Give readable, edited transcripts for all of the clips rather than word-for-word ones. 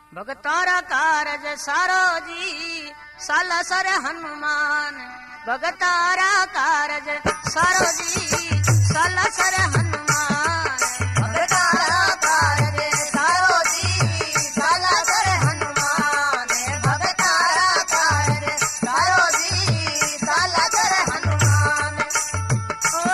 भगतारा कारज सारो जी सालासर हनुमान। भगतारा कारज सारो जी सालासर हनुमान। भगतारा कारज सारो जी सालासर हनुमान। भगतारा कारज सारो जी सालासर हनुमान। ओ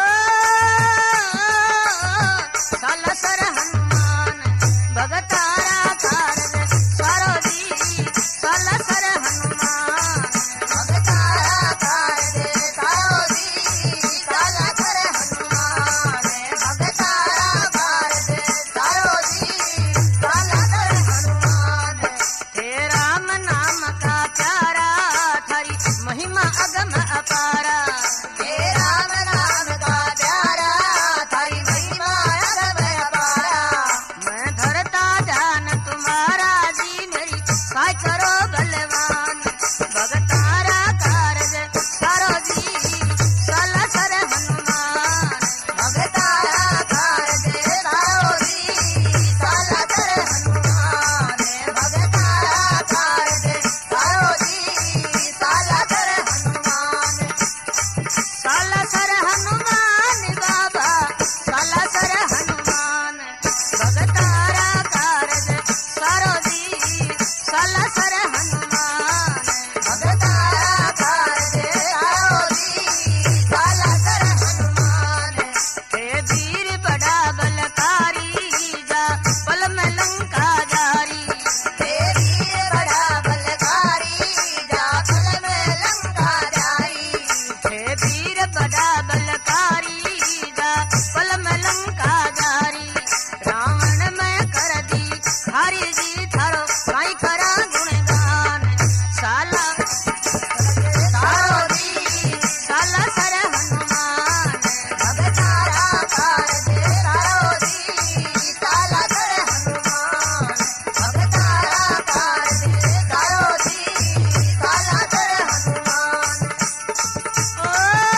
सालासर हनुमान। भगतारा कारज सारो जी सालासर हनुमान। भगतारा कारज सारो जी सालासर हनुमान। भगतारा कारज सारो जी सालासर हनुमान। हे राम नाम का प्यारा थारी महिमा अगम अपारा। हे राम नाम का प्यारा थारी महिमा अगम अपारा। मैं धरता जान तुम्हारा जी मेरी काय करो बलवान। भगतारा कारज सारो जी सालासर हनुमान। भगतारा कारज सारो जी सालासर हनुमान। भगतारा कारज सारो जी सालासर हनुमान। सालासर हनुमान बाबा सालासर हनुमान। भगतारा कारज सारो जी सालासर हनुमान। भगतारा कारज सारो जी सालासर हनुमान। हे वीर बड़ा बलकारी जा पल में लंका जारी। हे वीर बड़ा बलकारी जा पल में लंका जारी। हे वीर बड़ा बलकारी जा पल में लंका जारी। रावण में कर दी हरि जी थारो काई करा गुणगान। साला सारो जी सालासर हनुमान। भगतारा कारज सारो जी सालासर हनुमान। भगतारा कारज सारो जी सालासर हनुमान। ओ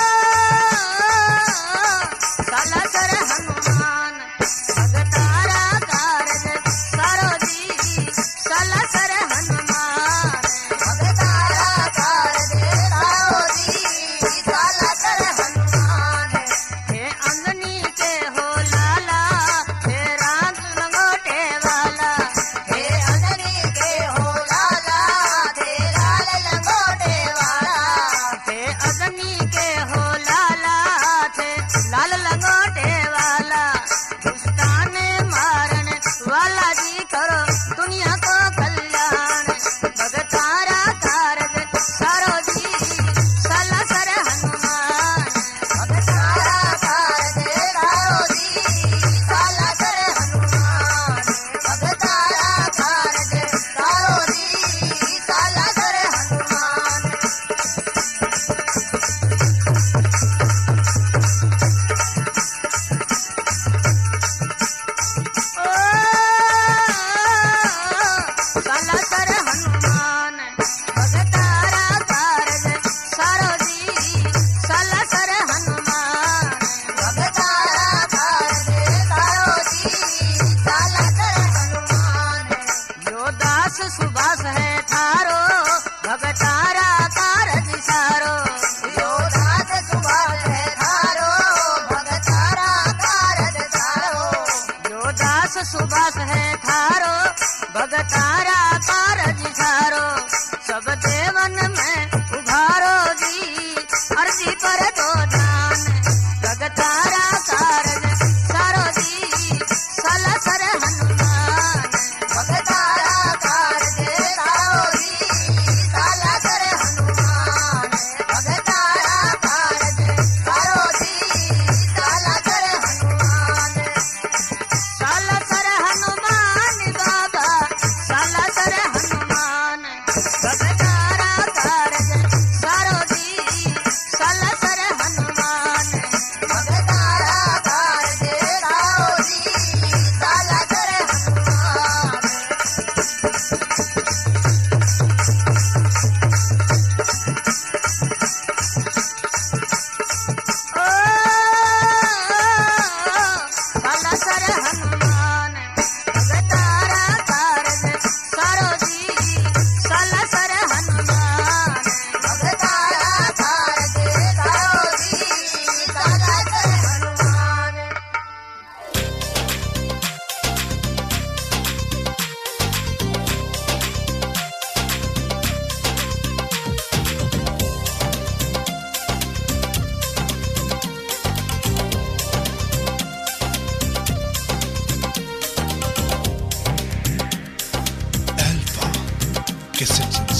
सालासर हनुमान। भगतारा कारज सारो जी सालासर हनुमान। भगतारा कारज सारो जी सालासर हनुमान। हे अंगनी के हो लाला हे रात लंगोटे वाला। हे अंगनी के हो लाला हे लाल लंगोटे वाला। हे अंगनी के हो लाला थे लाल लंगोटे वाला। दुष्टान मारन वाला जी करो दुनिया को कल्याण। भगतारा कारज सारो जी सालासर हनुमान। भगतारा कारज सारो जी सालासर हनुमान। भगतारा कारज सारो जी सालासर हनुमान। ओ सालासर हनुमान। भगतारा कारज सारो जी सालासर हनुमान। भगतारा कारज सारो जी सालासर हनुमान। जो दास सुबास है थारो भगतारा कारज सारो। जो दास सुबास है थारो भगतारा कारज सारो। जो दास सुबास है थारो भगतारा कारज सारो। सब देवन में उभारो जी अर्जी पर दो दान। भगतारा कारज सारो जी सालासर हनुमान। भगतारा कारज सारो जी सालासर हनुमान। भगतारा कारज सारो जी सालासर हनुमान। सालासर हनुमान बाबा सालासर कैसेट